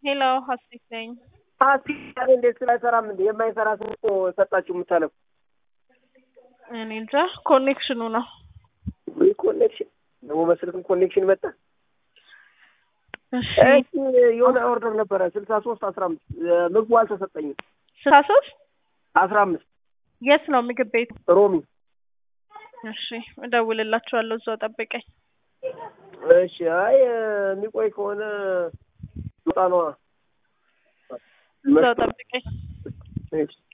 ሄሎ ሀሴት ነኝ። ሀሴት እንዴት ስለሰራም እንዴ የማይሰራ ሰው ሰጣችሁ የምታለው? እኔ እንጃ ኮኔክሽኑ ነው። ኮኔክሽን ደግሞ በስልክም ኮኔክሽን መጣ። እሺ የሆነ ኦርደር ነበረ 6315 ምግቡ አልተሰጠኝም። 6315 የት ነው ምግብ ቤት? ሮሚ። እሺ እደውልላችኋለሁ፣ እዛው ጠብቀኝ። እሺ አይ የሚቆይ ከሆነ ወጣ ነው። እዛው ጠብቀኝ። እሺ